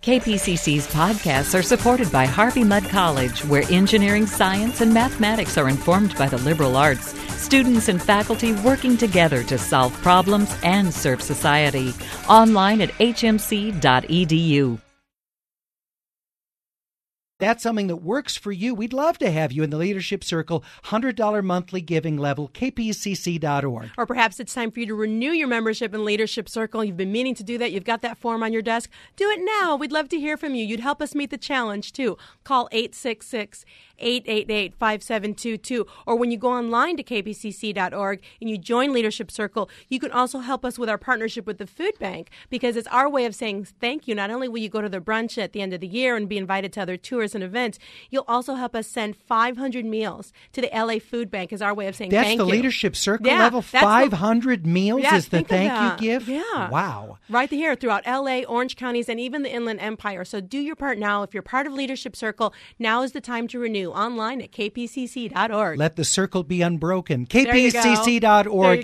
KPCC's podcasts are supported by Harvey Mudd College, where engineering, science, and mathematics are informed by the liberal arts. Students and faculty working together to solve problems and serve society. Online at hmc.edu. That's something that works for you. We'd love to have you in the Leadership Circle, $100 monthly giving level, kpcc.org. Or perhaps it's time for you to renew your membership in Leadership Circle. You've been meaning to do that. You've got that form on your desk. Do it now. We'd love to hear from you. You'd help us meet the challenge, too. Call 866-888-5722. Or when you go online to kpcc.org and you join Leadership Circle, you can also help us with our partnership with the Food Bank, because it's our way of saying thank you. Not only will you go to the brunch at the end of the year and be invited to other tours and events, you'll also help us send 500 meals to the LA Food Bank as our way of saying thank you. That's the Leadership Circle level? 500 meals is the thank you gift? Yeah. Wow. Right here throughout LA, Orange counties, and even the Inland Empire. So do your part now. If you're part of Leadership Circle, now is the time to renew. Online at kpcc.org. Let the circle be unbroken. kpcc.org,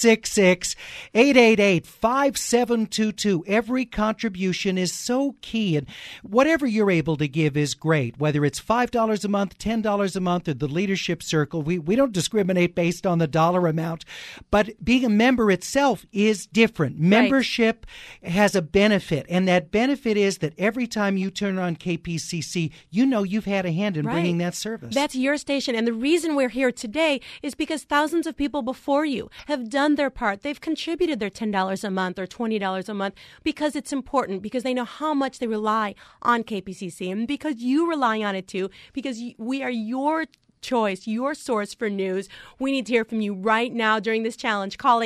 866-888-5722. Every contribution is so key, and whatever you're able to give is great. Whether it's $5 a month, $10 a month, or the Leadership Circle, we don't discriminate based on the dollar amount, but being a member itself is different. Right. Membership has a benefit, and that benefit is that every time you turn on KPCC, you know you've had a hand in bringing that service. That's your station, and the reason we're here today is because thousands of people before you have done their part. They've contributed their $10 a month or $20 a month because it's important, because they know how much they rely on KPCC, and because you rely on it too, because we are your choice, your source for news. We need to hear from you right now during this challenge. Call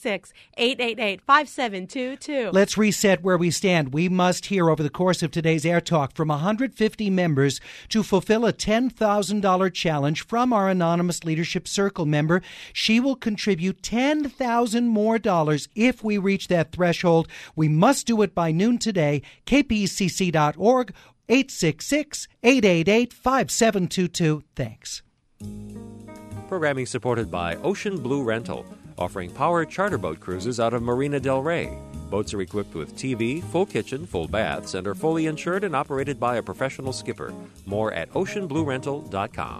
866-888-5722. Let's reset where we stand. We must hear over the course of today's Air Talk from 150 members to fulfill a $10,000 challenge from our anonymous Leadership Circle member. She will contribute $10,000 more if we reach that threshold. We must do it by noon today. kpcc.org, 866-888-5722. Thanks. Programming supported by Ocean Blue Rental, offering power charter boat cruises out of Marina del Rey. Boats are equipped with TV, full kitchen, full baths, and are fully insured and operated by a professional skipper. More at oceanbluerental.com.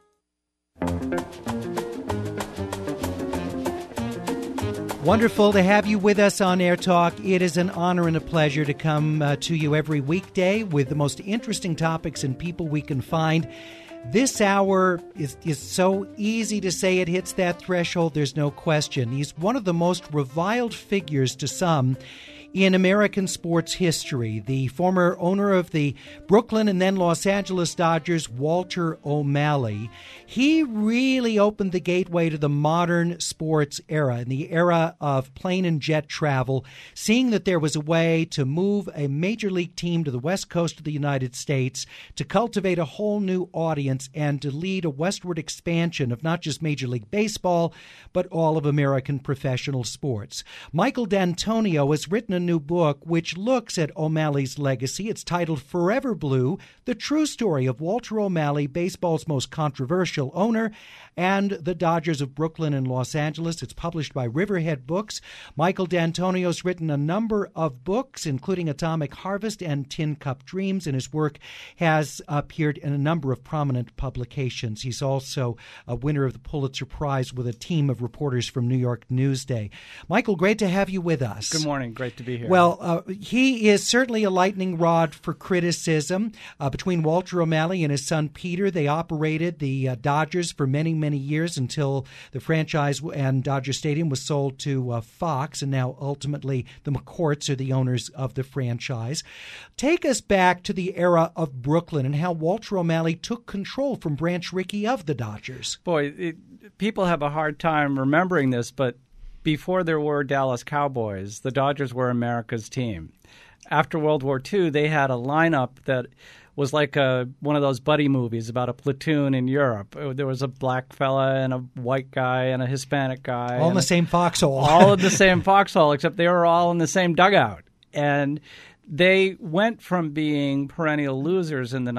Wonderful to have you with us on Air Talk. It is an honor and a pleasure to come to you every weekday with the most interesting topics and people we can find. This hour is so easy to say it hits that threshold. There's no question. He's one of the most reviled figures to some in American sports history. The former owner of the Brooklyn and then Los Angeles Dodgers, Walter O'Malley. He really opened the gateway to the modern sports era, in the era of plane and jet travel, seeing that there was a way to move a major league team to the west coast of the United States, to cultivate a whole new audience, and to lead a westward expansion of not just Major League Baseball, but all of American professional sports. Michael D'Antonio has written a new book which looks at O'Malley's legacy. It's titled Forever Blue, The True Story of Walter O'Malley, baseball's most controversial owner, and the Dodgers of Brooklyn and Los Angeles. It's published by Riverhead Books. Michael D'Antonio's written a number of books, including Atomic Harvest and Tin Cup Dreams, and his work has appeared in a number of prominent publications. He's also a winner of the Pulitzer Prize with a team of reporters from New York Newsday. Michael, great to have you with us. Good morning. Great to be here. Well, he is certainly a lightning rod for criticism. Between Walter O'Malley and his son Peter, they operated the Dodgers for many, many years until the franchise and Dodger Stadium was sold to Fox, and now ultimately the McCourts are the owners of the franchise. Take us back to the era of Brooklyn and how Walter O'Malley took control from Branch Rickey of the Dodgers. Boy, people have a hard time remembering this, but before there were Dallas Cowboys, the Dodgers were America's team. After World War II, they had a lineup that was like one of those buddy movies about a platoon in Europe. There was a black fella and a white guy and a Hispanic guy. All in the same foxhole. All in the same foxhole, except they were all in the same dugout. And they went from being perennial losers in the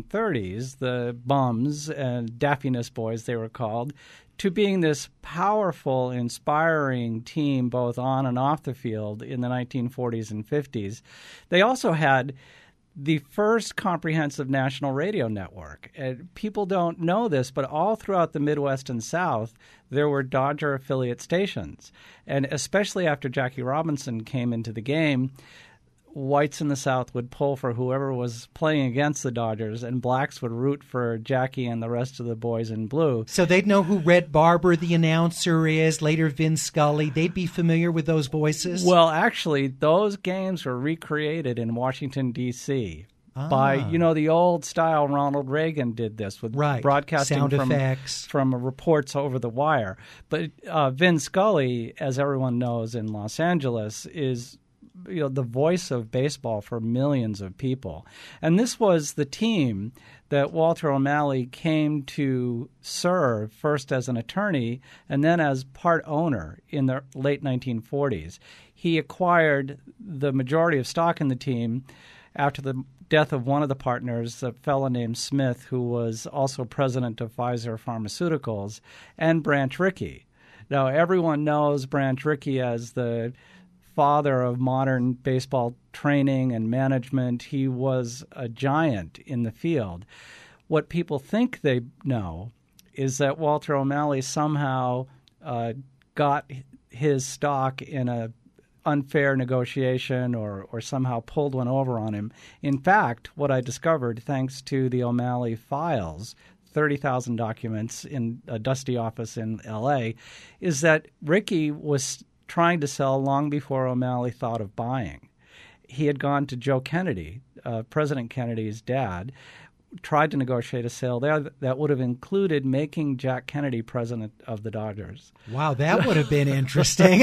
1930s, the bums and daffiness boys they were called, to being this powerful, inspiring team both on and off the field in the 1940s and 50s. They also had the first comprehensive national radio network. And people don't know this, but all throughout the Midwest and South, there were Dodger affiliate stations. And especially after Jackie Robinson came into the game, whites in the South would pull for whoever was playing against the Dodgers, and blacks would root for Jackie and the rest of the boys in blue. So they'd know who Red Barber, the announcer, is, later Vin Scully. They'd be familiar with those voices? Well, actually, those games were recreated in Washington, D.C. by, the old-style Ronald Reagan did this with broadcasting sound effects from reports over the wire. But Vin Scully, as everyone knows in Los Angeles, is the voice of baseball for millions of people. And this was the team that Walter O'Malley came to serve first as an attorney and then as part owner in the late 1940s. He acquired the majority of stock in the team after the death of one of the partners, a fellow named Smith, who was also president of Pfizer Pharmaceuticals, and Branch Rickey. Now, everyone knows Branch Rickey as the father of modern baseball training and management. He was a giant in the field. What people think they know is that Walter O'Malley somehow got his stock in a unfair negotiation or somehow pulled one over on him. In fact, what I discovered, thanks to the O'Malley files, 30,000 documents in a dusty office in L.A., is that Rickey was trying to sell long before O'Malley thought of buying. He had gone to Joe Kennedy, President Kennedy's dad, tried to negotiate a sale there that would have included making Jack Kennedy president of the Dodgers. Wow, that would have been interesting.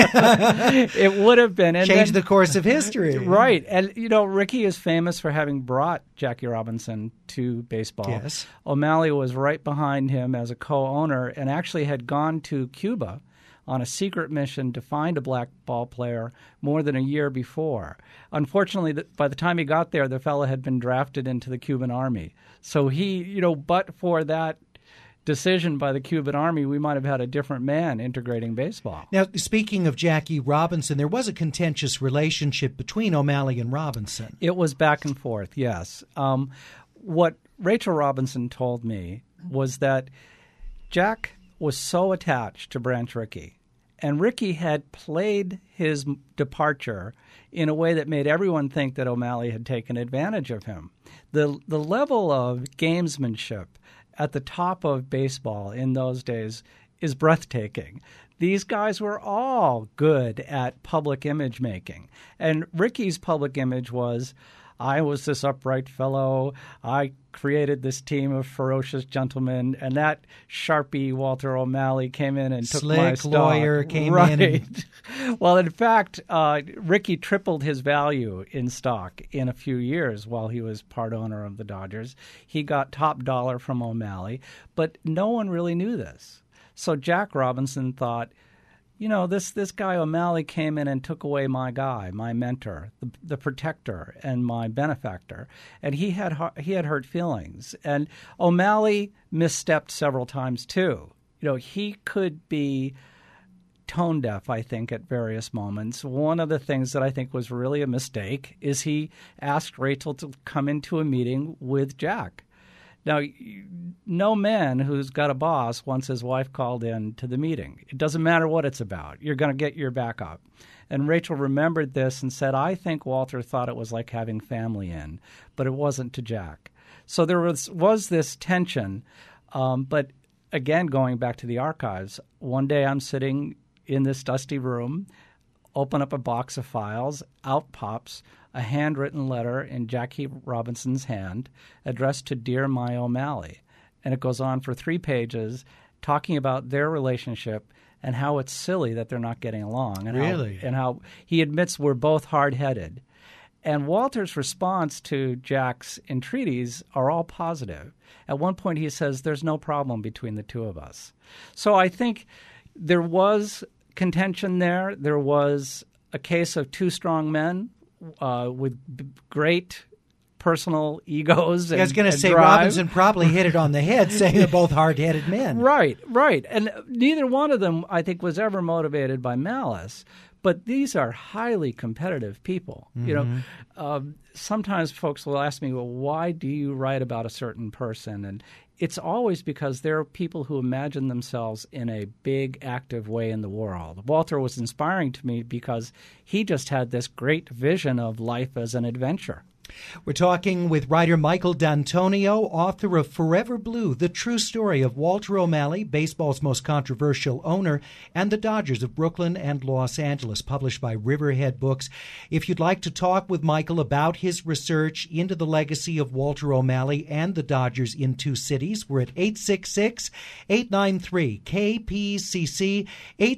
It would have been. And changed the course of history. Right. And, Rickey is famous for having brought Jackie Robinson to baseball. Yes. O'Malley was right behind him as a co-owner and actually had gone to Cuba on a secret mission to find a black ball player more than a year before. Unfortunately, by the time he got there, the fellow had been drafted into the Cuban Army. So he, but for that decision by the Cuban Army, we might have had a different man integrating baseball. Now, speaking of Jackie Robinson, there was a contentious relationship between O'Malley and Robinson. It was back and forth, yes. What Rachel Robinson told me was that Jack was so attached to Branch Rickey, and Rickey had played his departure in a way that made everyone think that O'Malley had taken advantage of him. The level of gamesmanship at the top of baseball in those days is breathtaking. These guys were all good at public image making. And Rickey's public image was, I was this upright fellow. I created this team of ferocious gentlemen, and that Sharpie Walter O'Malley came in and took my stock. Slick lawyer came in. Right. Well, in fact, Rickey tripled his value in stock in a few years while he was part owner of the Dodgers. He got top dollar from O'Malley, but no one really knew this. So Jack Robinson thought, this guy O'Malley came in and took away my guy, my mentor, the protector, and my benefactor, and he had hurt feelings. And O'Malley misstepped several times too. He could be tone deaf, I think, at various moments. One of the things that I think was really a mistake is he asked Rachel to come into a meeting with Jack. Now, no man who's got a boss wants his wife called in to the meeting. It doesn't matter what it's about. You're going to get your back up. And Rachel remembered this and said, I think Walter thought it was like having family in, but it wasn't to Jack. So there was this tension. But again, going back to the archives, one day I'm sitting in this dusty room, open up a box of files, out pops a handwritten letter in Jackie Robinson's hand addressed to Dear My O'Malley. And it goes on for 3 pages talking about their relationship and how it's silly that they're not getting along. And really? How he admits we're both hard-headed. And Walter's response to Jack's entreaties are all positive. At one point he says, there's no problem between the two of us. So I think there was contention there. There was a case of 2 strong men with great personal egos. I was going to say drive. Robinson probably hit it on the head, saying they're both hard-headed men. Right. And neither one of them, I think, was ever motivated by malice. But these are highly competitive people. Sometimes folks will ask me, well, why do you write about a certain person? And it's always because there are people who imagine themselves in a big, active way in the world. Walter was inspiring to me because he just had this great vision of life as an adventure. We're talking with writer Michael D'Antonio, author of Forever Blue, the true story of Walter O'Malley, baseball's most controversial owner, and the Dodgers of Brooklyn and Los Angeles, published by Riverhead Books. If you'd like to talk with Michael about his research into the legacy of Walter O'Malley and the Dodgers in two cities, we're at 866-893-KPCC,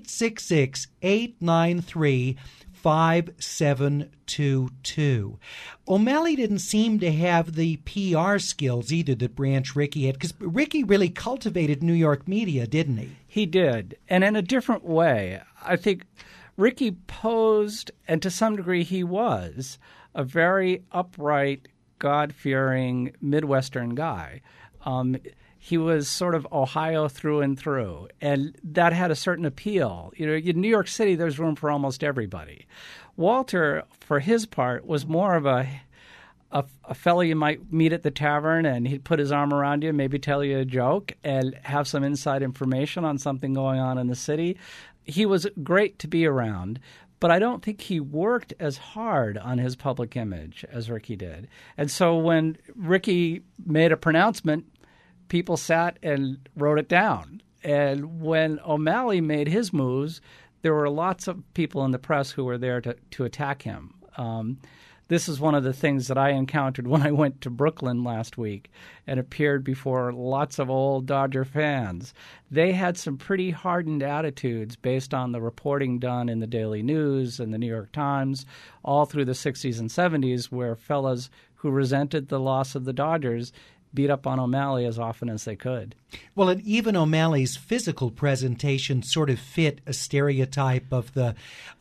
866-893-5722. O'Malley didn't seem to have the PR skills either that Branch Rickey had, because Rickey really cultivated New York media, didn't he? He did, and in a different way. I think Rickey posed, and to some degree he was, a very upright, God-fearing Midwestern guy. He was sort of Ohio through and through, and that had a certain appeal. In New York City, there's room for almost everybody. Walter, for his part, was more of a fellow you might meet at the tavern, and he'd put his arm around you, maybe tell you a joke, and have some inside information on something going on in the city. He was great to be around, but I don't think he worked as hard on his public image as Rickey did. And so when Rickey made a pronouncement, people sat and wrote it down. And when O'Malley made his moves, there were lots of people in the press who were there to attack him. This is one of the things that I encountered when I went to Brooklyn last week and appeared before lots of old Dodger fans. They had some pretty hardened attitudes based on the reporting done in the Daily News and the New York Times all through the 60s and 70s, where fellas who resented the loss of the Dodgers beat up on O'Malley as often as they could. Well, and even O'Malley's physical presentation sort of fit a stereotype of the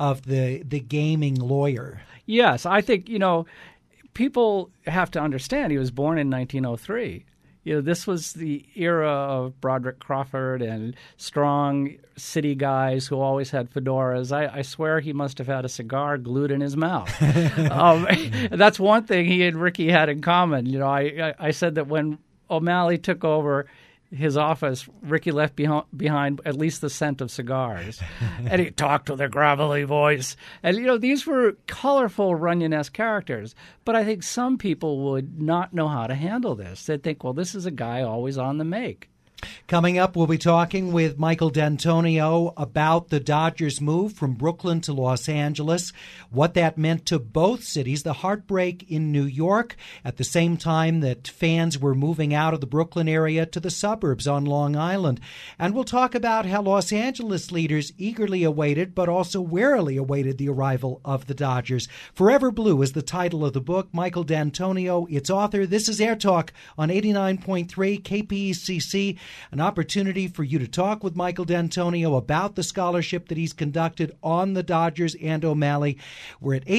gaming lawyer. Yes, I think, people have to understand he was born in 1903. This was the era of Broderick Crawford and strong city guys who always had fedoras. I swear he must have had a cigar glued in his mouth. That's one thing he and Rickey had in common. I said that when O'Malley took over his office, Rickey left behind at least the scent of cigars. And he talked with a gravelly voice. And, these were colorful Runyon-esque characters. But I think some people would not know how to handle this. They'd think, well, this is a guy always on the make. Coming up, we'll be talking with Michael D'Antonio about the Dodgers' move from Brooklyn to Los Angeles, what that meant to both cities, the heartbreak in New York, at the same time that fans were moving out of the Brooklyn area to the suburbs on Long Island. And we'll talk about how Los Angeles leaders eagerly awaited, but also warily awaited the arrival of the Dodgers. Forever Blue is the title of the book. Michael D'Antonio, its author. This is Air Talk on 89.3 KPCC. An opportunity for you to talk with Michael D'Antonio about the scholarship that he's conducted on the Dodgers and O'Malley. We're at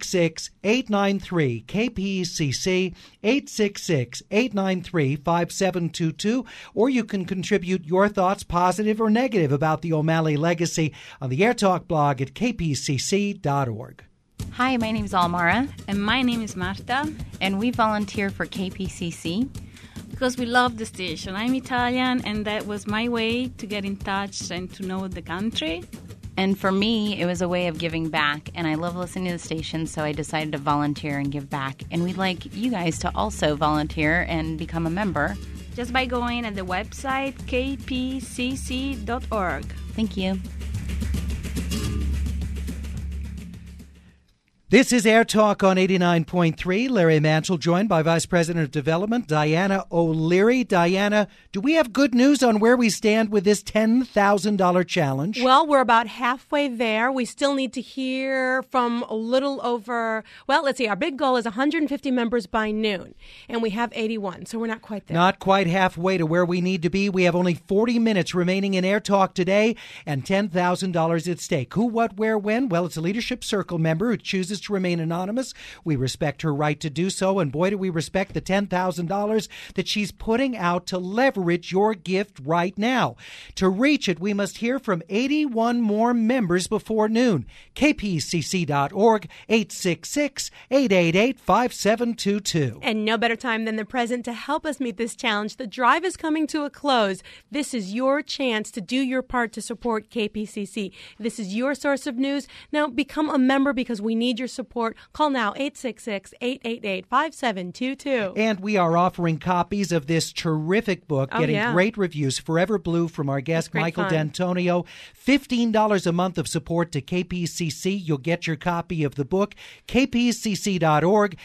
866-893-KPCC, 866-893-5722, or you can contribute your thoughts, positive or negative, about the O'Malley legacy on the Air Talk blog at kpcc.org. Hi, my name is Almara. And my name is Marta. And we volunteer for KPCC. Because we love the station. I'm Italian, and that was my way to get in touch and to know the country. And for me, it was a way of giving back, and I love listening to the station, so I decided to volunteer and give back. And we'd like you guys to also volunteer and become a member. Just by going at the website kpcc.org. Thank you. This is Air Talk on 89.3. Larry Mantle, joined by Vice President of Development, Diana O'Leary. Diana, do we have good news on where we stand with this $10,000 challenge? Well, we're about halfway there. We still need to hear from a little over, let's see, our big goal is 150 members by noon, and we have 81, so we're not quite there. Not quite halfway to where we need to be. We have only 40 minutes remaining in Air Talk today and $10,000 at stake. Who, what, where, when? Well, it's a Leadership Circle member who chooses to remain anonymous. We respect her right to do so, and boy, do we respect the $10,000 that she's putting out to leverage your gift right now. To reach it, we must hear from 81 more members before noon. kpcc.org, 866-888-5722. And no better time than the present to help us meet this challenge. The drive is coming to a close. This is your chance to do your part to support KPCC. This is your source of news. Now, become a member because we need your support. Call now, 866-888-5722. And we are offering copies of this terrific book, getting great reviews. Forever Blue from our guest, Michael D'Antonio. $15 a month of support to KPCC. You'll get your copy of the book. kpcc.org,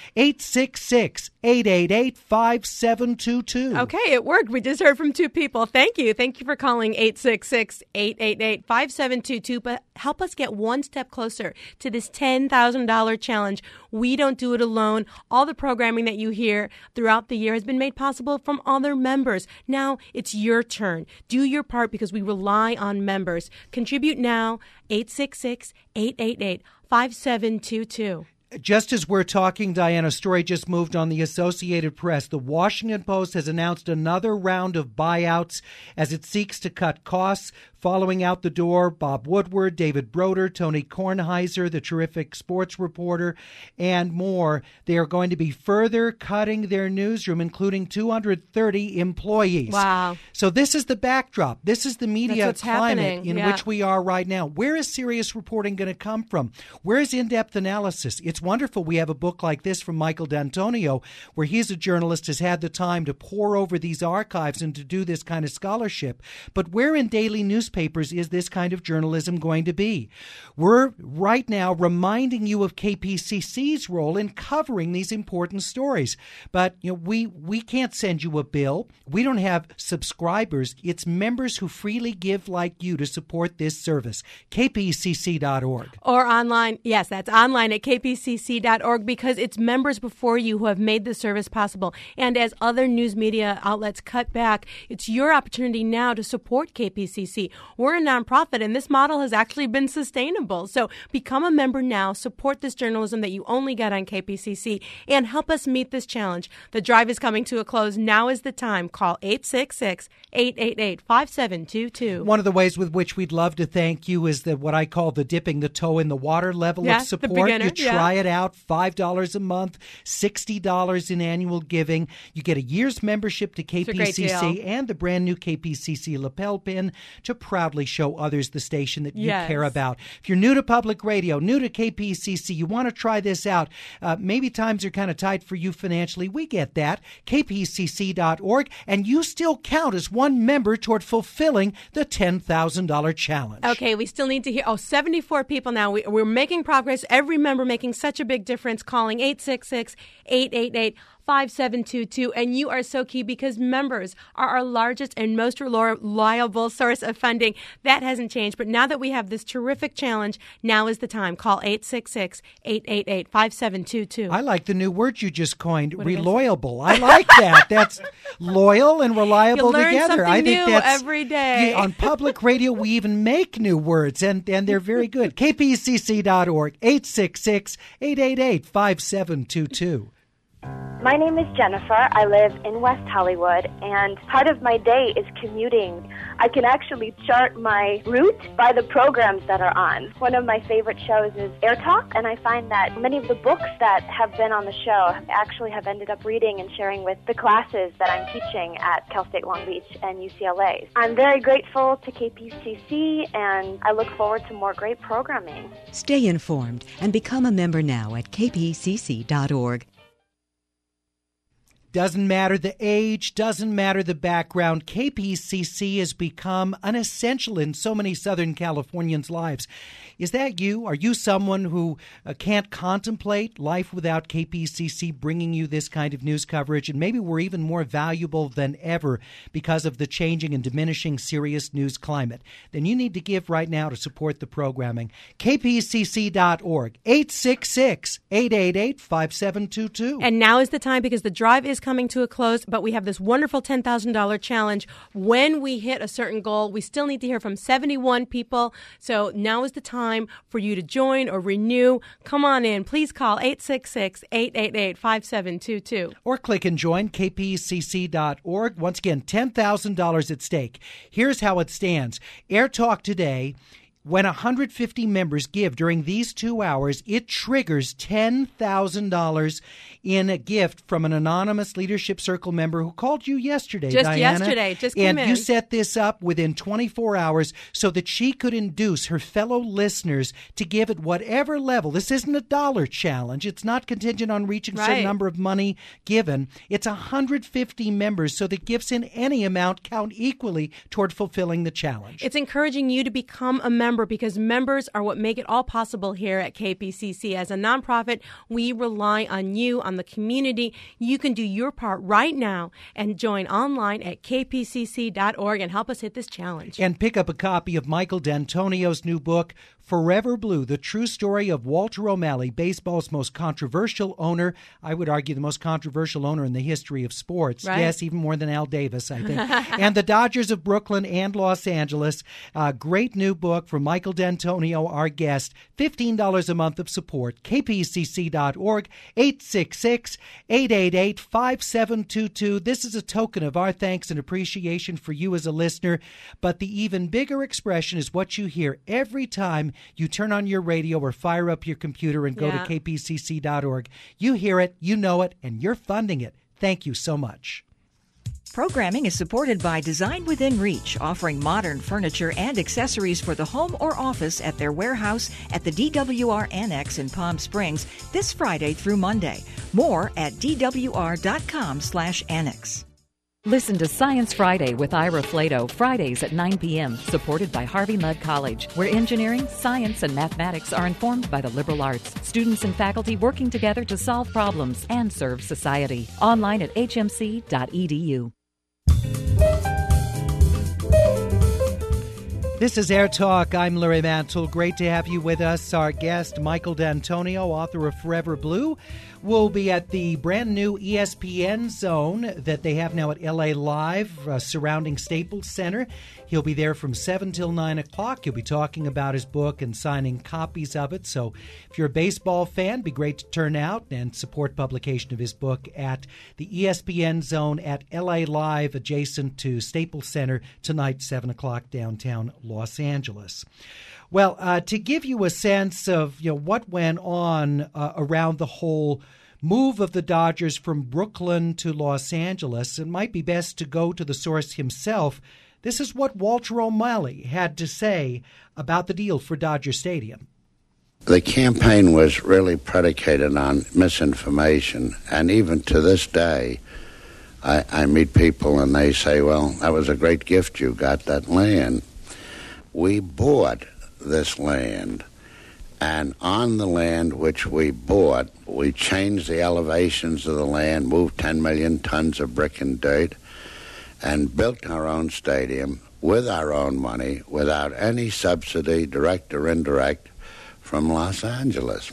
866-888-5722. Okay, it worked. We just heard from two people. Thank you. Thank you for calling 866-888-5722. But help us get one step closer to this $10,000 challenge. We don't do it alone. All the programming that you hear throughout the year has been made possible from other members. Now it's your turn. Do your part because we rely on members. Contribute now, 866-888-5722. Just as we're talking, Diana, a story just moved on the Associated Press. The Washington Post has announced another round of buyouts as it seeks to cut costs. Following out the door, Bob Woodward, David Broder, Tony Kornheiser, the terrific sports reporter, and more. They are going to be further cutting their newsroom, including 230 employees. Wow. So this is the backdrop. This is the media climate in which we are right now. Where is serious reporting going to come from? Where is in-depth analysis? It's wonderful we have a book like this from Michael D'Antonio, where he's a journalist, has had the time to pore over these archives and to do this kind of scholarship. But where in daily newspapers is this kind of journalism going to be? We're right now reminding you of KPCC's role in covering these important stories. But we can't send you a bill. We don't have subscribers. It's members who freely give like you to support this service. kpcc.org. Or online. Yes, that's online at kpcc.org because it's members before you who have made this service possible. And as other news media outlets cut back, it's your opportunity now to support KPCC. We're a nonprofit, and this model has actually been sustainable. So become a member now, support this journalism that you only get on KPCC, and help us meet this challenge. The drive is coming to a close. Now is the time. Call 866-888-5722. One of the ways with which we'd love to thank you is what I call the dipping the toe in the water level of support. The beginner, you try it out, $5 a month, $60 in annual giving. You get a year's membership to KPCC and the brand new KPCC lapel pin to proudly show others the station that you care about. If you're new to public radio, new to KPCC, you want to try this out, maybe times are kind of tight for you financially. We get that. kpcc.org, and you still count as one member toward fulfilling the $10,000 challenge. Okay, we still need to hear. 74 people now. We're making progress. Every member making such a big difference. Calling 866-888-5722. And you are so key because members are our largest and most reliable source of funding. That hasn't changed. But now that we have this terrific challenge, now is the time. Call 866-888-5722. I like the new word you just coined, reloyable. I like that. That's loyal and reliable together. You learn something new every day. On public radio, we even make new words, and they're very good. KPCC.org, 866-888-5722. My name is Jennifer. I live in West Hollywood, and part of my day is commuting. I can actually chart my route by the programs that are on. One of my favorite shows is Air Talk, and I find that many of the books that have been on the show actually have ended up reading and sharing with the classes that I'm teaching at Cal State Long Beach and UCLA. I'm very grateful to KPCC, and I look forward to more great programming. Stay informed and become a member now at kpcc.org. Doesn't matter the age, doesn't matter the background. KPCC has become an essential in so many Southern Californians' lives. Is that you? Are you someone who can't contemplate life without KPCC bringing you this kind of news coverage? And maybe we're even more valuable than ever because of the changing and diminishing serious news climate. Then you need to give right now to support the programming. KPCC.org, 866-888-5722. And now is the time because the drive is is coming to a close, but we have this wonderful $10,000 challenge. When we hit a certain goal, we still need to hear from 71 people. So now is the time for you to join or renew. Come on in. Please call 866-888-5722. Or click and join kpcc.org. Once again, $10,000 at stake. Here's how it stands. Air Talk today, when 150 members give during these 2 hours, it triggers $10,000 in a gift from an anonymous Leadership Circle member who called you yesterday, Diana. Just came in. And you set this up within 24 hours so that she could induce her fellow listeners to give at whatever level. This isn't a dollar challenge. It's not contingent on reaching a certain number of money given. It's 150 members, so that gifts in any amount count equally toward fulfilling the challenge. It's encouraging you to become a member, because members are what make it all possible here at KPCC. As a nonprofit, we rely on you, on the community. You can do your part right now and join online at kpcc.org and help us hit this challenge. And pick up a copy of Michael D'Antonio's new book, Forever Blue, the true story of Walter O'Malley, baseball's most controversial owner. I would argue the most controversial owner in the history of sports. Right. Yes, even more than Al Davis, I think. And the Dodgers of Brooklyn and Los Angeles. Great new book from Michael D'Antonio, our guest. $15 a month of support. kpcc.org, 866-888-5722. This is a token of our thanks and appreciation for you as a listener. But the even bigger expression is what you hear every time you turn on your radio or fire up your computer and go to kpcc.org. You hear it, you know it, and you're funding it. Thank you so much. Programming is supported by Design Within Reach, offering modern furniture and accessories for the home or office at their warehouse at the DWR Annex in Palm Springs this Friday through Monday. More at dwr.com/annex. Listen to Science Friday with Ira Flato, Fridays at 9 p.m., supported by Harvey Mudd College, where engineering, science, and mathematics are informed by the liberal arts. Students and faculty working together to solve problems and serve society. Online at hmc.edu. This is Air Talk. I'm Larry Mantle. Great to have you with us. Our guest, Michael D'Antonio, author of Forever Blue, will be at the brand new ESPN Zone that they have now at LA Live surrounding Staples Center. He'll be there from 7 till 9 o'clock. He'll be talking about his book and signing copies of it. So if you're a baseball fan, it'd be great to turn out and support publication of his book at the ESPN Zone at LA Live, adjacent to Staples Center, tonight, 7 o'clock, downtown Los Angeles. Well, to give you a sense of what went on around the whole move of the Dodgers from Brooklyn to Los Angeles, it might be best to go to the source himself. This is what Walter O'Malley had to say about the deal for Dodger Stadium. The campaign was really predicated on misinformation, and even to this day, I meet people and they say, well, that was a great gift you got, that land. We bought this land, and on the land which we bought, we changed the elevations of the land, moved 10 million tons of brick and dirt, and built our own stadium with our own money, without any subsidy, direct or indirect, from Los Angeles.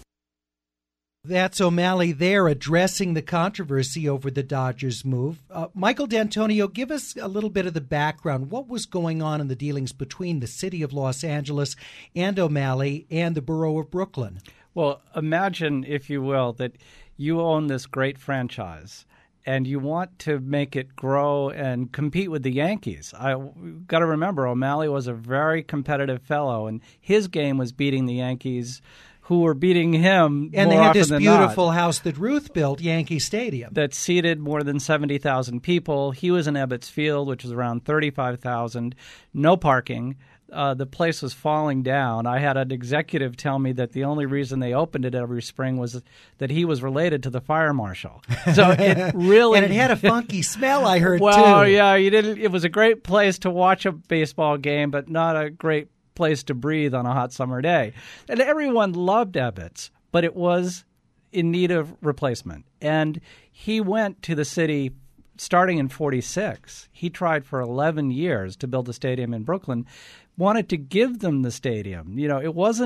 That's O'Malley there addressing the controversy over the Dodgers move. Michael D'Antonio, give us a little bit of the background. What was going on in the dealings between the city of Los Angeles and O'Malley and the borough of Brooklyn? Well, imagine, if you will, that you own this great franchise and you want to make it grow and compete with the Yankees. I've got to remember, O'Malley was a very competitive fellow, and his game was beating the Yankees, who were beating him and more they had often this than beautiful not, house that Ruth built, Yankee Stadium, that seated more than 70,000 people. He was in Ebbets Field, which was around 35,000. No parking. The place was falling down. I had an executive tell me that the only reason they opened it every spring was that he was related to the fire marshal. So it really and it had a funky smell, I heard, well, too. Yeah, you didn't. It was a great place to watch a baseball game, but not a great place to breathe on a hot summer day. And everyone loved Ebbets, but it was in need of replacement. And he went to the city starting in 46. He tried for 11 years to build a stadium in Brooklyn, wanted to give them the stadium. It wasn't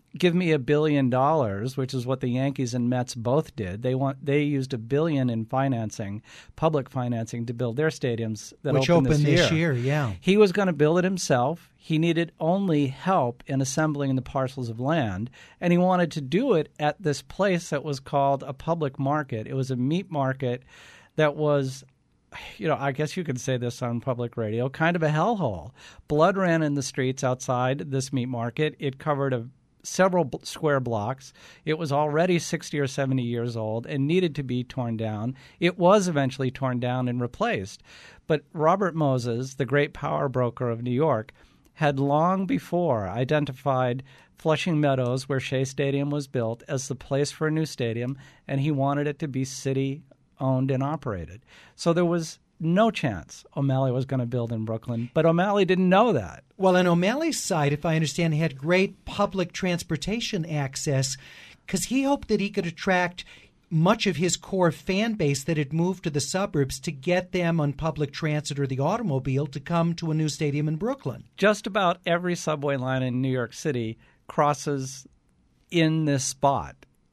give me $1 billion, which is what the Yankees and Mets both did. They used $1 billion in financing, public financing, to build their stadiums that opened this year. Yeah. He was going to build it himself. He needed only help in assembling the parcels of land, and he wanted to do it at this place that was called a public market. It was a meat market that was, I guess you could say this on public radio, kind of a hellhole. Blood ran in the streets outside this meat market. It covered several square blocks. It was already 60 or 70 years old and needed to be torn down. It was eventually torn down and replaced. But Robert Moses, the great power broker of New York, had long before identified Flushing Meadows, where Shea Stadium was built, as the place for a new stadium, and he wanted it to be city-owned and operated. So there was no chance O'Malley was going to build in Brooklyn, but O'Malley didn't know that. Well, on O'Malley's side, if I understand, he had great public transportation access because he hoped that he could attract much of his core fan base that had moved to the suburbs to get them on public transit or the automobile to come to a new stadium in Brooklyn. Just about every subway line in New York City crosses in this spot.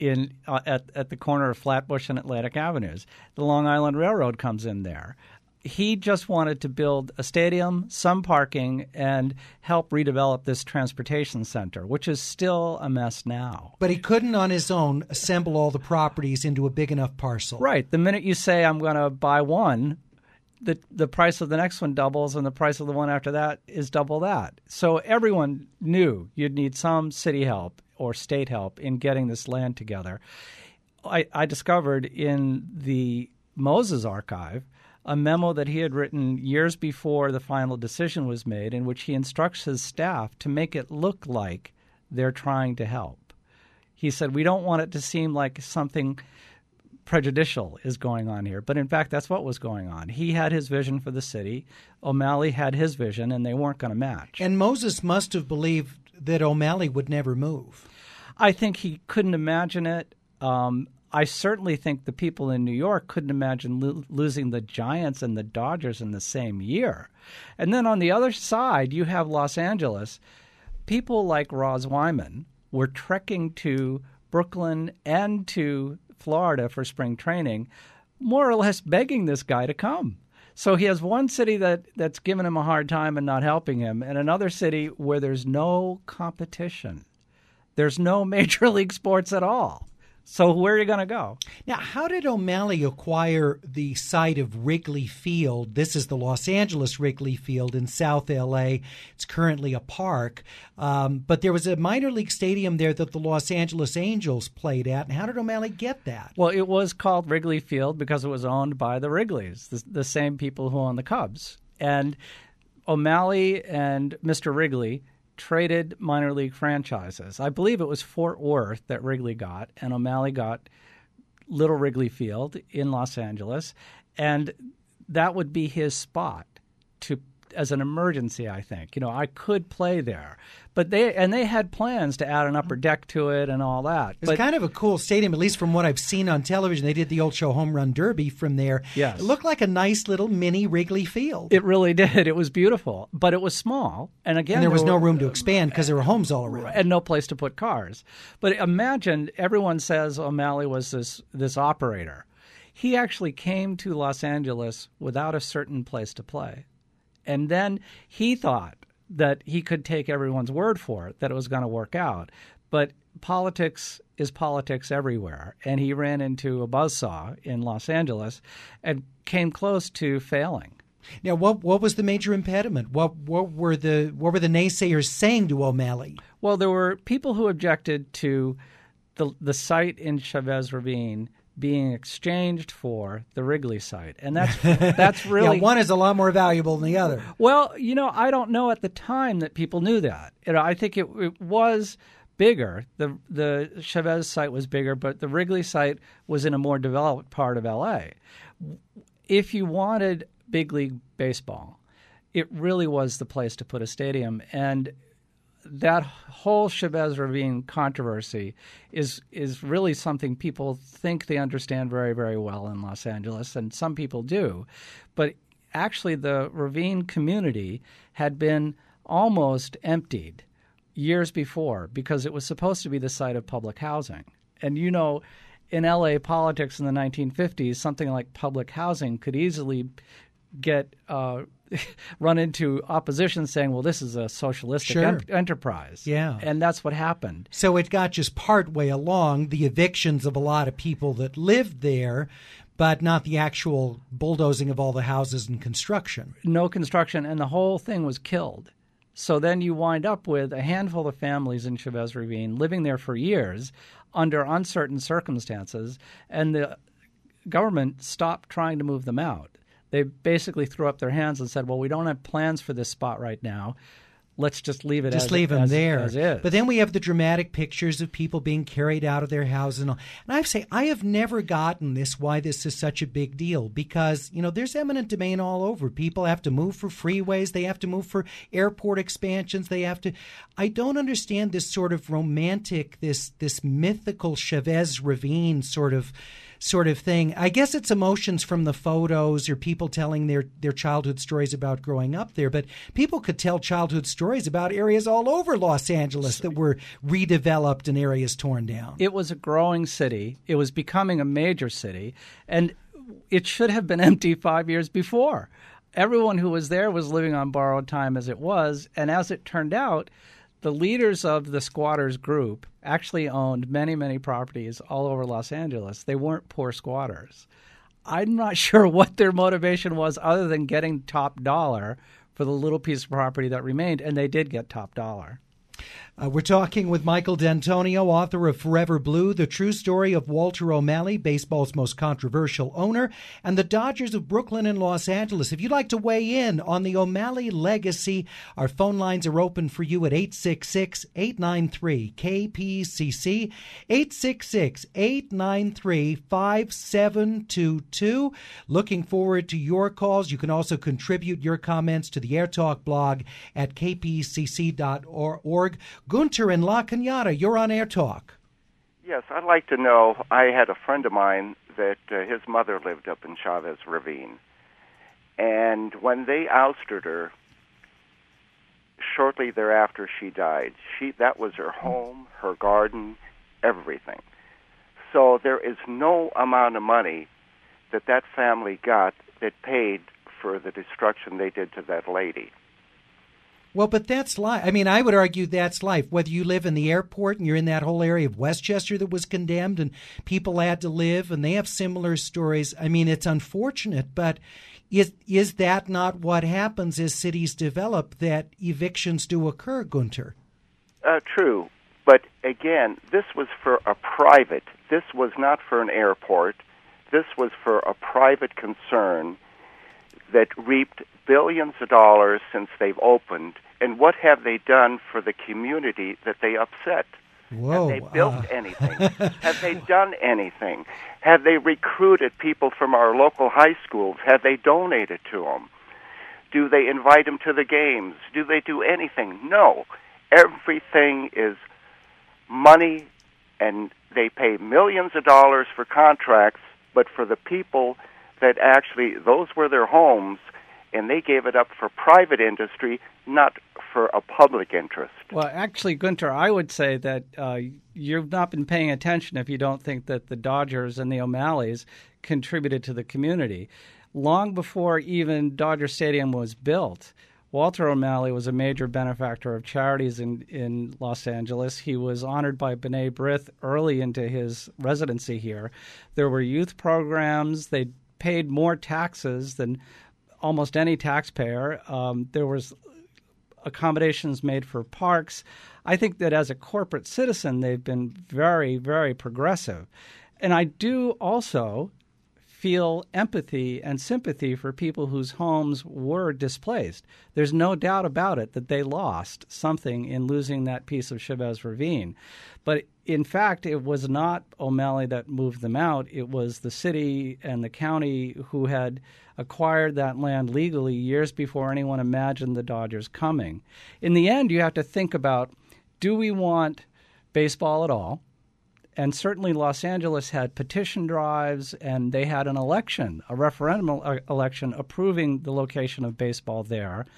At the corner of Flatbush and Atlantic Avenues. The Long Island Railroad comes in there. He just wanted to build a stadium, some parking, and help redevelop this transportation center, which is still a mess now. But he couldn't on his own assemble all the properties into a big enough parcel. Right. The minute you say, I'm going to buy one, the price of the next one doubles, and the price of the one after that is double that. So everyone knew you'd need some city help or state help in getting this land together. I discovered in the Moses archive a memo that he had written years before the final decision was made, in which he instructs his staff to make it look like they're trying to help. He said, we don't want it to seem like something prejudicial is going on here. But in fact, that's what was going on. He had his vision for the city. O'Malley had his vision, and they weren't going to match. And Moses must have believed that O'Malley would never move. I think he couldn't imagine it. I certainly think the people in New York couldn't imagine losing the Giants and the Dodgers in the same year. And then on the other side, you have Los Angeles. People like Roz Wyman were trekking to Brooklyn and to Florida for spring training, more or less begging this guy to come. So he has one city that's giving him a hard time and not helping him, and another city where there's no competition. There's no major league sports at all. So where are you going to go? Now, how did O'Malley acquire the site of Wrigley Field? This is the Los Angeles Wrigley Field in South L.A. It's currently a park. But there was a minor league stadium there that the Los Angeles Angels played at. And how did O'Malley get that? Well, it was called Wrigley Field because it was owned by the Wrigleys, the same people who own the Cubs. And O'Malley and Mr. Wrigley traded minor league franchises. I believe it was Fort Worth that Wrigley got, and O'Malley got Little Wrigley Field in Los Angeles, and that would be his spot as an emergency, I think. I could play there. But they had plans to add an upper deck to it and all that. It's kind of a cool stadium, at least from what I've seen on television. They did the old show Home Run Derby from there. Yes. It looked like a nice little mini Wrigley Field. It really did. It was beautiful, but it was small. And again, there was no room to expand because there were homes all around. And no place to put cars. But imagine, everyone says O'Malley was this operator. He actually came to Los Angeles without a certain place to play. And then he thought that he could take everyone's word for it, that it was going to work out. But politics is politics everywhere. And he ran into a buzzsaw in Los Angeles and came close to failing. Now, what was the major impediment? What were the naysayers saying to O'Malley? Well, there were people who objected to the site in Chavez Ravine being exchanged for the Wrigley site. And that's really... yeah, one is a lot more valuable than the other. Well, I don't know at the time that people knew that. I think it was bigger. The Chavez site was bigger, but the Wrigley site was in a more developed part of L.A. If you wanted big league baseball, it really was the place to put a stadium. And that whole Chavez Ravine controversy is really something people think they understand very, very well in Los Angeles, and some people do. But actually the Ravine community had been almost emptied years before because it was supposed to be the site of public housing. And you know, in L.A. politics in the 1950s, something like public housing could easily get run into opposition saying, well, this is a socialistic enterprise. Yeah. And that's what happened. So it got just part way along, the evictions of a lot of people that lived there, but not the actual bulldozing of all the houses and construction. No construction, and the whole thing was killed. So then you wind up with a handful of families in Chavez Ravine living there for years under uncertain circumstances, and the government stopped trying to move them out. They basically threw up their hands and said, well, we don't have plans for this spot right now. Let's just leave it just leave them there. As is. But then we have the dramatic pictures of people being carried out of their houses. And I say, I have never gotten this, why this is such a big deal, because, you know, there's eminent domain all over. People have to move for freeways. They have to move for airport expansions. They have to. I don't understand this sort of romantic, this mythical Chavez Ravine sort of thing. I guess it's emotions from the photos or people telling their childhood stories about growing up there. But people could tell childhood stories about areas all over Los Angeles that were redeveloped and areas torn down. It was a growing city. It was becoming a major city. And it should have been empty 5 years before. Everyone who was there was living on borrowed time as it was. And as it turned out, the leaders of the squatters group actually owned many, many properties all over Los Angeles. They weren't poor squatters. I'm not sure what their motivation was other than getting top dollar for the little piece of property that remained, and they did get top dollar. We're talking with Michael D'Antonio, author of Forever Blue, the true story of Walter O'Malley, baseball's most controversial owner, and the Dodgers of Brooklyn and Los Angeles. If you'd like to weigh in on the O'Malley legacy, our phone lines are open for you at 866-893-KPCC, 866-893-5722. Looking forward to your calls. You can also contribute your comments to the Air Talk blog at kpcc.org. Gunter in La Cañada, you're on Air Talk. Yes, I'd like to know, I had a friend of mine that his mother lived up in Chavez Ravine. And when they ousted her, shortly thereafter she died. That was her home, her garden, everything. So there is no amount of money that family got that paid for the destruction they did to that lady. Well, but that's life. I mean, I would argue that's life. Whether you live in the airport and you're in that whole area of Westchester that was condemned and people had to live and they have similar stories. I mean, it's unfortunate, but is that not what happens as cities develop, that evictions do occur, Gunter? True. But again, this was for a private. This was not for an airport. This was for a private concern that reaped billions of dollars since they've opened. And what have they done for the community that they upset? Whoa, have they built anything? Have they done anything? Have they recruited people from our local high schools? Have they donated to them? Do they invite them to the games? Do they do anything? No. Everything is money, and they pay millions of dollars for contracts, but for the people that actually, those were their homes, and they gave it up for private industry, not for a public interest. Well, actually, Gunter, I would say that you've not been paying attention if you don't think that the Dodgers and the O'Malleys contributed to the community. Long before even Dodger Stadium was built, Walter O'Malley was a major benefactor of charities in Los Angeles. He was honored by B'nai B'rith early into his residency here. There were youth programs. They paid more taxes than almost any taxpayer. There was accommodations made for parks. I think that as a corporate citizen, they've been very, very progressive. And I do also feel empathy and sympathy for people whose homes were displaced. There's no doubt about it that they lost something in losing that piece of Chavez Ravine. But in fact, it was not O'Malley that moved them out. It was the city and the county who had acquired that land legally years before anyone imagined the Dodgers coming. In the end, you have to think about, do we want baseball at all? And certainly Los Angeles had petition drives, and they had an election, a referendum election approving the location of baseball there.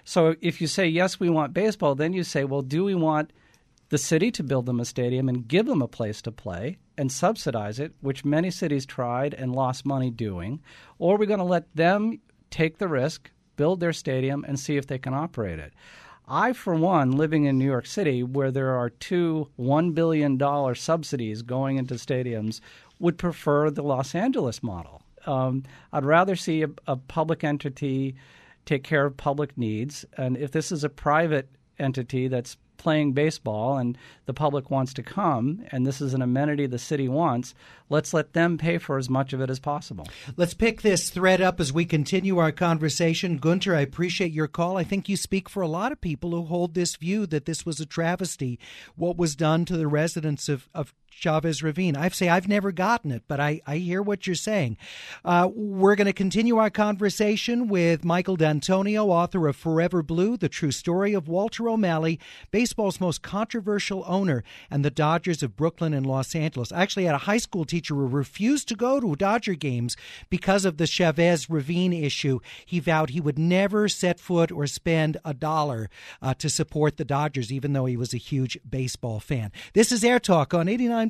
So if you say, yes, we want baseball, then you say, well, do we want the city to build them a stadium and give them a place to play and subsidize it, which many cities tried and lost money doing, or are we going to let them take the risk, build their stadium, and see if they can operate it? I, for one, living in New York City, where there are two $1 billion subsidies going into stadiums, would prefer the Los Angeles model. I'd rather see a public entity take care of public needs. And if this is a private entity that's playing baseball and the public wants to come, and this is an amenity the city wants, let's let them pay for as much of it as possible. Let's pick this thread up as we continue our conversation. Gunter, I appreciate your call. I think you speak for a lot of people who hold this view that this was a travesty, what was done to the residents of Chavez Ravine. I say I've never gotten it, but I hear what you're saying. We're going to continue our conversation with Michael D'Antonio, author of Forever Blue, The True Story of Walter O'Malley, baseball's most controversial owner, and the Dodgers of Brooklyn and Los Angeles. I actually had a high school teacher who refused to go to Dodger games because of the Chavez Ravine issue. He vowed he would never set foot or spend $1 to support the Dodgers, even though he was a huge baseball fan. This is Air Talk on 89.3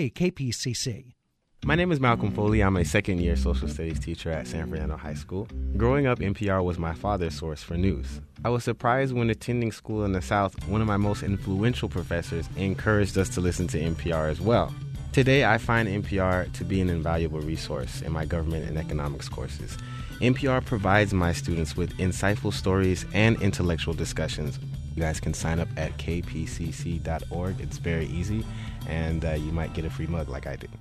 KPCC. My name is Malcolm Foley. I'm a second-year social studies teacher at San Fernando High School. Growing up, NPR was my father's source for news. I was surprised when attending school in the South, one of my most influential professors encouraged us to listen to NPR as well. Today, I find NPR to be an invaluable resource in my government and economics courses. NPR provides my students with insightful stories and intellectual discussions. You guys can sign up at kpcc.org. It's very easy, and you might get a free mug like I did.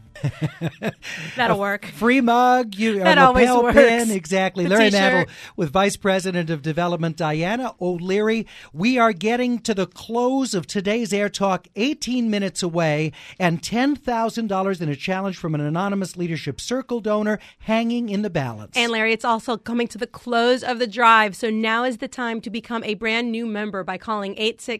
That'll work. Free mug, that always works. Pin, exactly. The Larry t-shirt. Mantle with Vice President of Development Diana O'Leary. We are getting to the close of today's Air Talk, 18 minutes away, and $10,000 in a challenge from an anonymous Leadership Circle donor hanging in the balance. And Larry, it's also coming to the close of the drive, so now is the time to become a brand new member by calling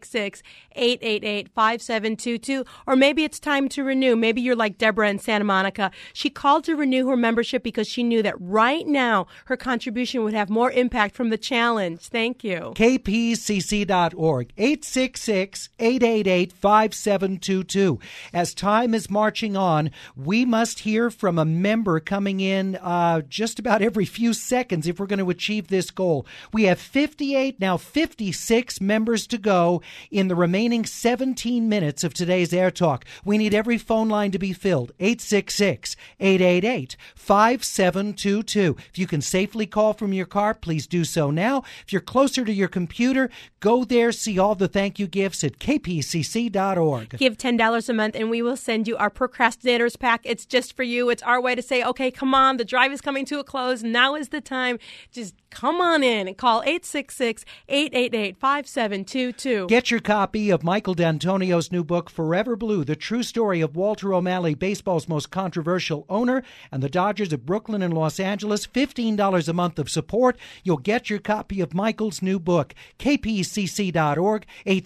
866-888-5722, or maybe it's time to renew. Maybe you're like Deborah in Santa Monica. She called to renew her membership because she knew that right now her contribution would have more impact from the challenge. Thank you. KPCC.org, 866-888-5722. As time is marching on, we must hear from a member coming in just about every few seconds if we're going to achieve this goal. We have 58, now 56 members to go in the remaining 17 minutes of today's Air Talk. We need every phone line to be filled. 866-888-5722. If you can safely call from your car, please do so now. If you're closer to your computer, go there, see all the thank you gifts at kpcc.org. Give $10 a month and we will send you our Procrastinators Pack. It's just for you. It's our way to say, okay, come on, the drive is coming to a close. Now is the time. Just come on in and call 866-888-5722. Get your copy of Michael D'Antonio's new book, Forever Blue, The True Story of Walter O'Malley, baseball's most controversial owner, and the Dodgers of Brooklyn and Los Angeles. $15 a month of support. You'll get your copy of Michael's new book, kpcc.org,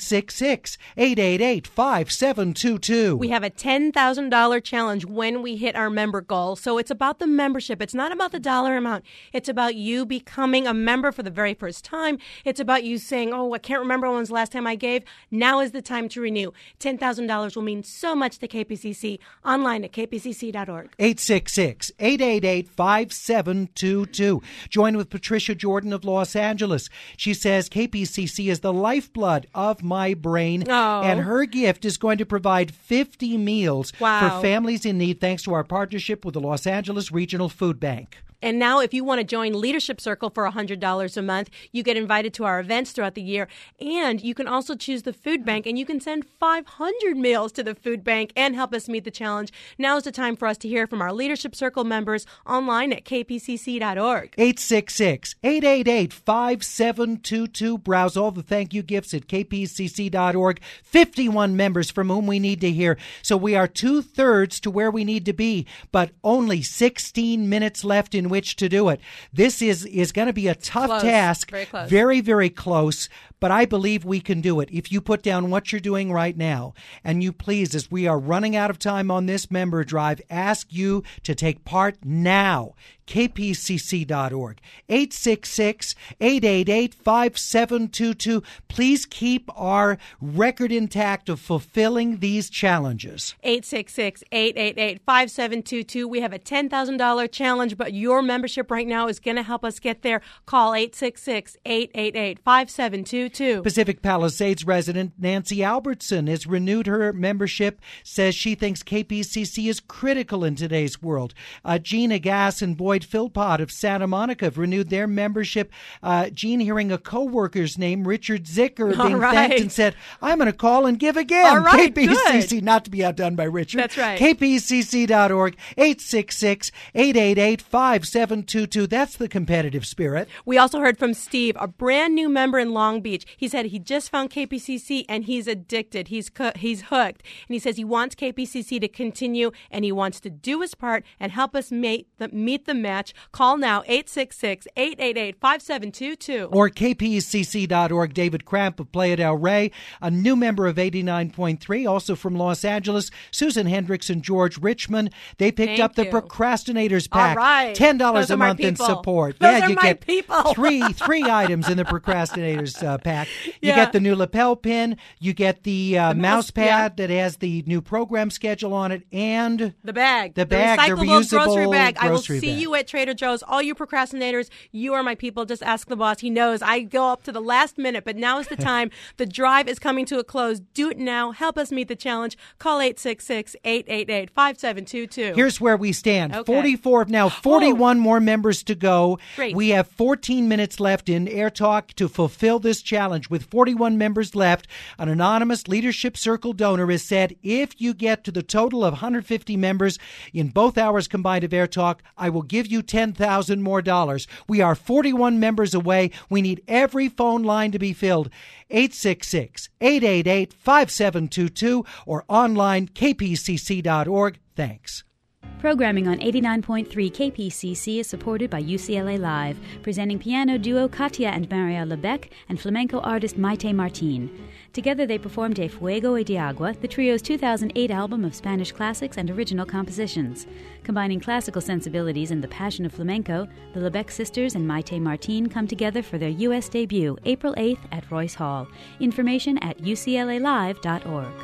866-888-5722. We have a $10,000 challenge when we hit our member goal. So it's about the membership. It's not about the dollar amount. It's about you becoming a member for the very first time. It's about you saying, oh, I can't remember when's the last time I gave. Now is the time to renew. $10,000 will mean so much to KPCC. Online at kpcc.org. 866-888-5722. Join with Patricia Jordan of Los Angeles. She says KPCC is the lifeblood of my brain, and her gift is going to provide 50 meals for families in need thanks to our partnership with the Los Angeles Regional Food Bank. And now if you want to join Leadership Circle for $100 a month, you get invited to our events throughout the year. And you can also choose the food bank, and you can send 500 meals to the food bank and help us meet the challenge. Now is the time for us to hear from our Leadership Circle members online at kpcc.org. 866-888-5722. Browse all the thank you gifts at kpcc.org. 51 members from whom we need to hear. So we are 2/3 to where we need to be, but only 16 minutes left in which to do it. This is going to be a tough task. Very close. Very, very close. But I believe we can do it. If you put down what you're doing right now, and you please, as we are running out of time on this member drive, ask you to take part now. kpcc.org, 866-888-5722. Please keep our record intact of fulfilling these challenges. 866-888-5722. We have a $10,000 challenge, but your membership right now is going to help us get there. Call 866-888-5722. Pacific Palisades resident Nancy Albertson has renewed her membership, says she thinks KPCC is critical in today's world. Gina Gass and Boyd Philpott of Santa Monica have renewed their membership. Gene, hearing a co-worker's name, Richard Zicker, being thanked and said, I'm going to call and give again. All right, KPCC, good. not to be outdone by Richard. That's right. KPCC.org, 866-888-5722. That's the competitive spirit. We also heard from Steve, a brand new member in Long Beach. He said he just found KPCC and he's addicted. He's hooked. And he says he wants KPCC to continue and he wants to do his part and help us meet the match. Call now, 866-888-5722. Or kpcc.org. David Cramp of Playa del Rey, a new member of 89.3, also from Los Angeles. Susan Hendricks and George Richmond. They picked up the Procrastinators Pack. All right. $10 a month in support. You get three items in the Procrastinators pack. You get the new lapel pin. You get the mouse pad that has the new program schedule on it, and the bag. The recyclable reusable grocery bag. I will grocery see bag. you at Trader Joe's. All you procrastinators, you are my people. Just ask the boss. He knows. I go up to the last minute, but now is the time. The drive is coming to a close. Do it now. Help us meet the challenge. Call 866-888-5722. Here's where we stand. Okay. 41 more members to go. Great. We have 14 minutes left in Air Talk to fulfill this challenge. With 41 members left, an anonymous Leadership Circle donor has said, if you get to the total of 150 members in both hours combined of Air Talk, I will give you $10,000 more. We are 41 members away. We need every phone line to be filled. 866-888-5722 or online kpcc.org. Thanks. Programming on 89.3 KPCC is supported by UCLA Live, presenting piano duo Katia and Maria Lebec and flamenco artist Maite Martin. Together they performed De Fuego y de Agua, the trio's 2008 album of Spanish classics and original compositions. Combining classical sensibilities and the passion of flamenco, the Lebec sisters and Maite Martin come together for their U.S. debut April 8th at Royce Hall. Information at uclalive.org.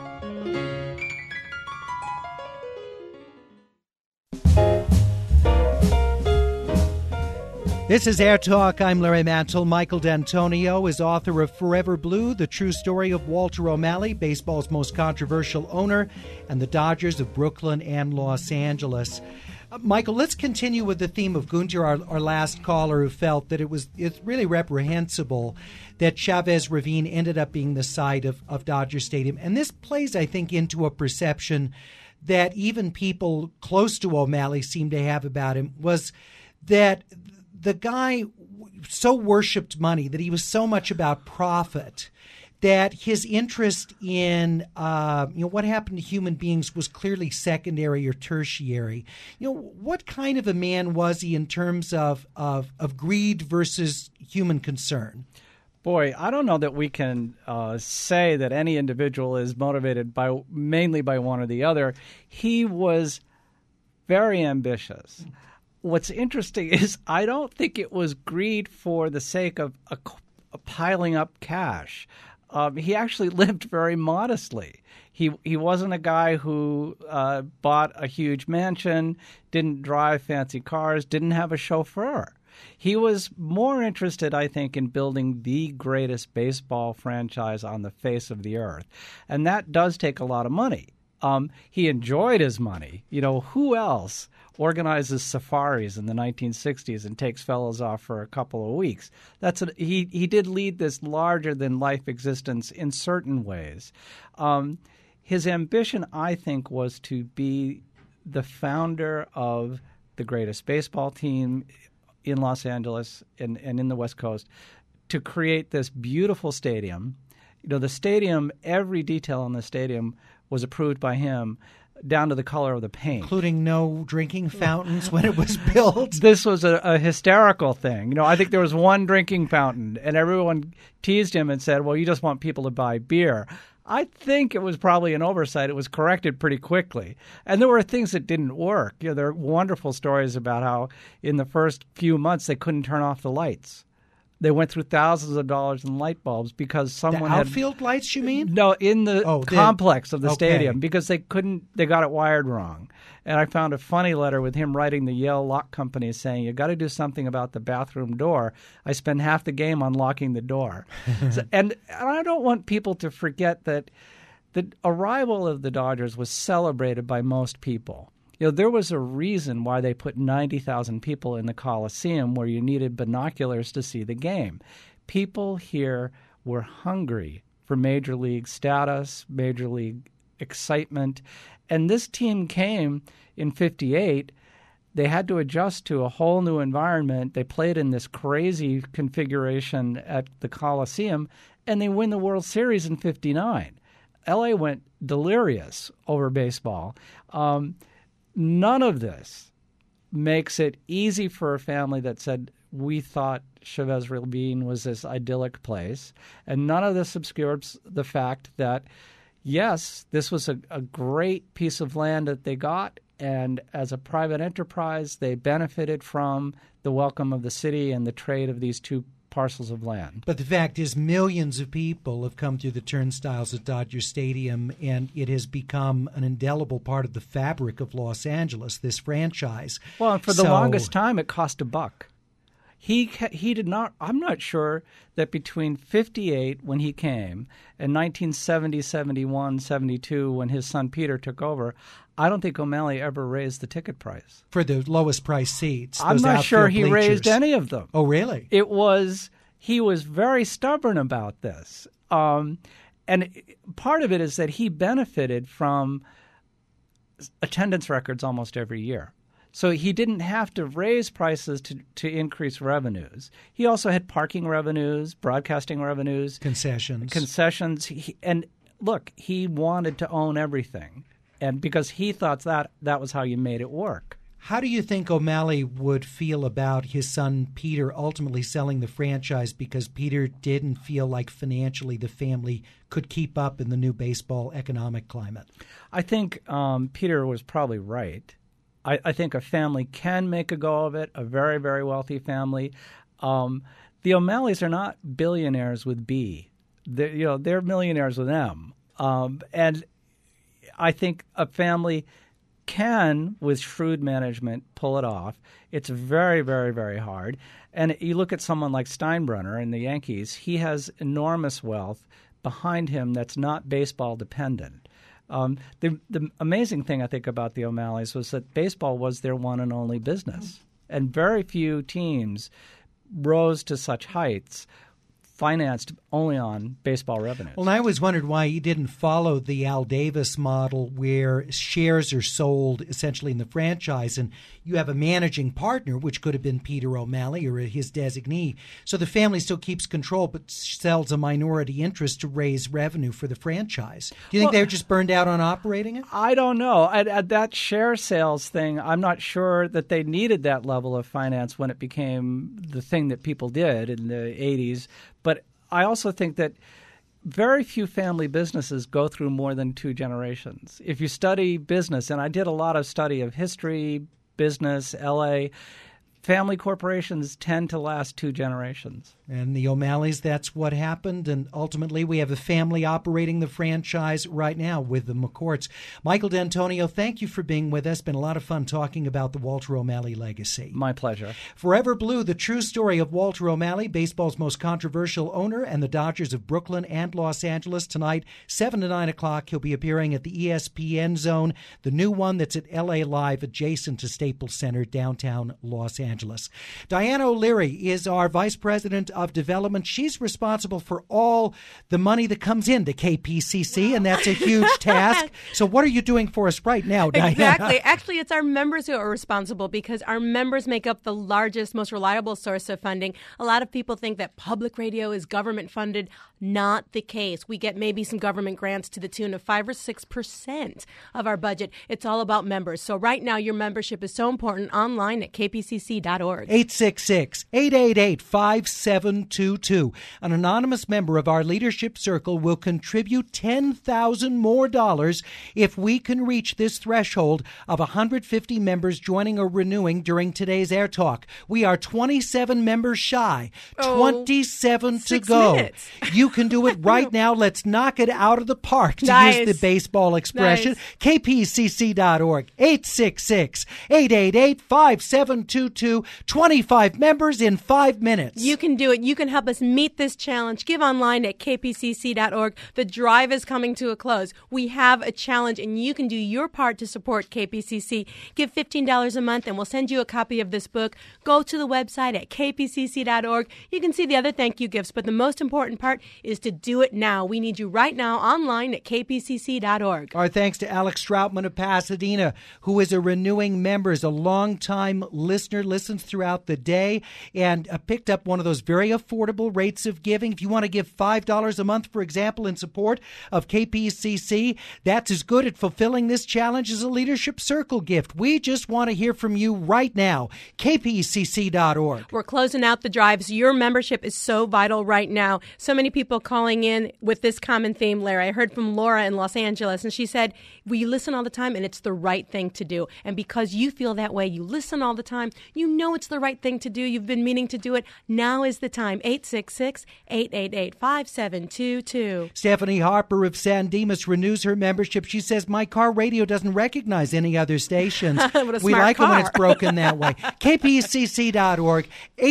This is Air Talk. I'm Larry Mantle. Michael D'Antonio is author of Forever Blue, the true story of Walter O'Malley, baseball's most controversial owner, and the Dodgers of Brooklyn and Los Angeles. Michael, let's continue with the theme of Gunter, our last caller, who felt that it's really reprehensible that Chavez Ravine ended up being the site of Dodger Stadium. And this plays, I think, into a perception that even people close to O'Malley seem to have about him, was that the guy so worshipped money, that he was so much about profit, that his interest in what happened to human beings was clearly secondary or tertiary. What kind of a man was he in terms of greed versus human concern? Boy, I don't know that we can say that any individual is motivated mainly by one or the other. He was very ambitious. What's interesting is I don't think it was greed for the sake of piling up cash. He actually lived very modestly. He wasn't a guy who bought a huge mansion, didn't drive fancy cars, didn't have a chauffeur. He was more interested, I think, in building the greatest baseball franchise on the face of the earth. And that does take a lot of money. He enjoyed his money. Who else organizes safaris in the 1960s and takes fellows off for a couple of weeks? He did lead this larger-than-life existence in certain ways. His ambition, I think, was to be the founder of the greatest baseball team in Los Angeles and in the West Coast, to create this beautiful stadium. The stadium, every detail in the stadium was approved by him. down to the color of the paint. Including no drinking fountains when it was built. This was a hysterical thing. You know, I think there was one drinking fountain, and everyone teased him and said, well, you just want people to buy beer. I think it was probably an oversight. It was corrected pretty quickly. And there were things that didn't work. You know, there are wonderful stories about how in the first few months they couldn't turn off the lights. They went through thousands of dollars in light bulbs because someone had... The outfield lights, you mean? No, in the complex of the stadium, because they got it wired wrong. And I found a funny letter with him writing the Yale Lock Company saying, you got to do something about the bathroom door. I spend half the game unlocking the door. And I don't want people to forget that the arrival of the Dodgers was celebrated by most people. You know, there was a reason why they put 90,000 people in the Coliseum where you needed binoculars to see the game. People here were hungry for Major League status, Major League excitement. And this team came in 58. They had to adjust to a whole new environment. They played in this crazy configuration at the Coliseum, and they win the World Series in 59. L.A. went delirious over baseball. None of this makes it easy for a family that said, we thought Chavez Ravine was this idyllic place. And none of this obscures the fact that, yes, this was a great piece of land that they got. And as a private enterprise, they benefited from the welcome of the city and the trade of these two parcels of land. But the fact is, millions of people have come through the turnstiles at Dodger Stadium, and it has become an indelible part of the fabric of Los Angeles, this franchise. Well, and for the longest time, it cost $1. He did not. I'm not sure that between 58, when he came, and 1970, 71, 72, when his son Peter took over, I don't think O'Malley ever raised the ticket price. For the lowest price seats. I'm not sure he raised any of them. Oh, really? He was very stubborn about this. And part of it is that he benefited from attendance records almost every year. So he didn't have to raise prices to increase revenues. He also had parking revenues, broadcasting revenues. Concessions. And look, he wanted to own everything. And because he thought that was how you made it work. How do you think O'Malley would feel about his son Peter ultimately selling the franchise because Peter didn't feel like financially the family could keep up in the new baseball economic climate? I think Peter was probably right. I think a family can make a go of it, a very, very wealthy family. The O'Malleys are not billionaires with B. They're millionaires with M. And I think a family can, with shrewd management, pull it off. It's very, very, very hard. And you look at someone like Steinbrenner in the Yankees, he has enormous wealth behind him that's not baseball dependent. The amazing thing I think about the O'Malleys was that baseball was their one and only business. And very few teams rose to such heights financed only on baseball revenues. Well, I always wondered why he didn't follow the Al Davis model where shares are sold essentially in the franchise and you have a managing partner, which could have been Peter O'Malley or his designee. So the family still keeps control but sells a minority interest to raise revenue for the franchise. Do you think they were just burned out on operating it? I don't know. At that share sales thing, I'm not sure that they needed that level of finance when it became the thing that people did in the 80s. But I also think that very few family businesses go through more than 2 generations. If you study business, and I did a lot of study of history, business, L.A., family corporations tend to last 2 generations. And the O'Malleys, that's what happened. And ultimately, we have a family operating the franchise right now with the McCourts. Michael D'Antonio, thank you for being with us. It's been a lot of fun talking about the Walter O'Malley legacy. My pleasure. Forever Blue, the true story of Walter O'Malley, baseball's most controversial owner, and the Dodgers of Brooklyn and Los Angeles. Tonight, 7 to 9 o'clock, he'll be appearing at the ESPN Zone, the new one that's at LA Live, adjacent to Staples Center, downtown Los Angeles. Angeles. Diana O'Leary is our Vice President of Development. She's responsible for all the money that comes into KPCC, and that's a huge task. So what are you doing for us right now, Diana? Exactly. Actually, it's our members who are responsible because our members make up the largest, most reliable source of funding. A lot of people think that public radio is government funded. Not the case. We get maybe some government grants to the tune of 5 or 6% of our budget. It's all about members. So right now, your membership is so important online at kpcc.org. 866-888-5722. An anonymous member of our leadership circle will contribute $10,000 more if we can reach this threshold of 150 members joining or renewing during today's Air Talk. We are 27 members shy, 27 to go. Minutes. You can do it right now. Let's knock it out of the park, to use the baseball expression. Nice. kpcc.org, 866-888-5722. 25 members in 5 minutes. You can do it. You can help us meet this challenge. Give online at kpcc.org. The drive is coming to a close. We have a challenge, and you can do your part to support KPCC. Give $15 a month, and we'll send you a copy of this book. Go to the website at kpcc.org. You can see the other thank you gifts, but the most important part is to do it now. We need you right now online at kpcc.org. Our thanks to Alex Stroutman of Pasadena, who is a renewing member, is a long-time listener, listens throughout the day, and picked up one of those very affordable rates of giving. If you want to give $5 a month, for example, in support of KPCC, that's as good at fulfilling this challenge as a Leadership Circle gift. We just want to hear from you right now. kpcc.org. We're closing out the drives. Your membership is so vital right now. So many people calling in with this common theme, Larry. I heard from Laura in Los Angeles, and she said, we listen all the time, and it's the right thing to do. And because you feel that way, you listen all the time, you know it's the right thing to do. You've been meaning to do it. Now is the time. 866-888-5722. Stephanie Harper of San Dimas renews her membership. She says, my car radio doesn't recognize any other stations. We like it when it's broken that way. kpcc.org,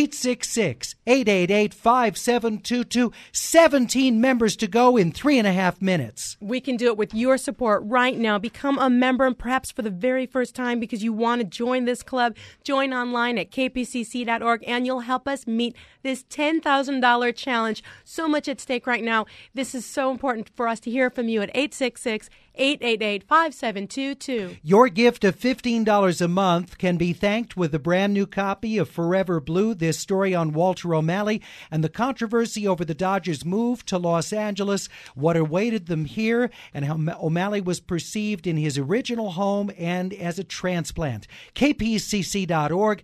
866-888-5722. 17 members to go in 3.5 minutes. We can do it with your support right now. Become a member, and perhaps for the very first time because you want to join this club. Join online at kpcc.org, and you'll help us meet this $10,000 challenge. So much at stake right now. This is so important for us to hear from you at 866-888-5722. Your gift of $15 a month can be thanked with a brand new copy of Forever Blue, this story on Walter O'Malley and the controversy over the Dodgers' move to Los Angeles, what awaited them here, and how O'Malley was perceived in his original home and as a transplant. kpcc.org,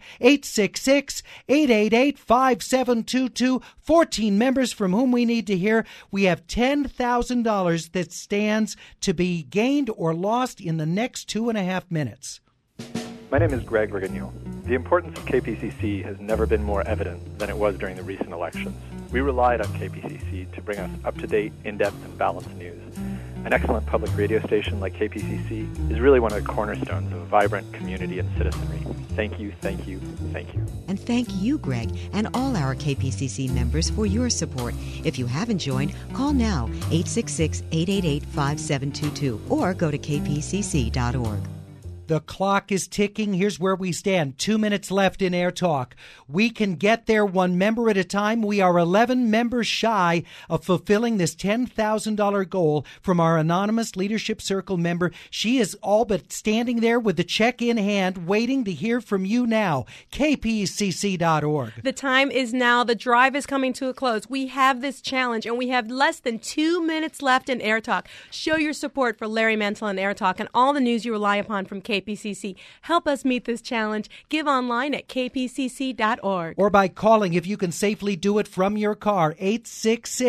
866-888-5722. 14 members from whom we need to hear. We have $10,000 that stands to be gained or lost in the next 2.5 minutes. My name is Greg Rigonneau. The importance of KPCC has never been more evident than it was during the recent elections. We relied on KPCC to bring us up-to-date, in-depth, and balanced news. An excellent public radio station like KPCC is really one of the cornerstones of a vibrant community and citizenry. Thank you, thank you, thank you. And thank you, Greg, and all our KPCC members for your support. If you haven't joined, call now, 866-888-5722, or go to kpcc.org. The clock is ticking. Here's where we stand. 2 minutes left in Air Talk. We can get there one member at a time. We are 11 members shy of fulfilling this $10,000 goal from our anonymous Leadership Circle member. She is all but standing there with the check in hand, waiting to hear from you now. kpcc.org. The time is now. The drive is coming to a close. We have this challenge, and we have less than 2 minutes left in Air Talk. Show your support for Larry Mantle and Air Talk and all the news you rely upon from KPCC. Help us meet this challenge. Give online at kpcc.org. Or by calling, if you can safely do it from your car, 866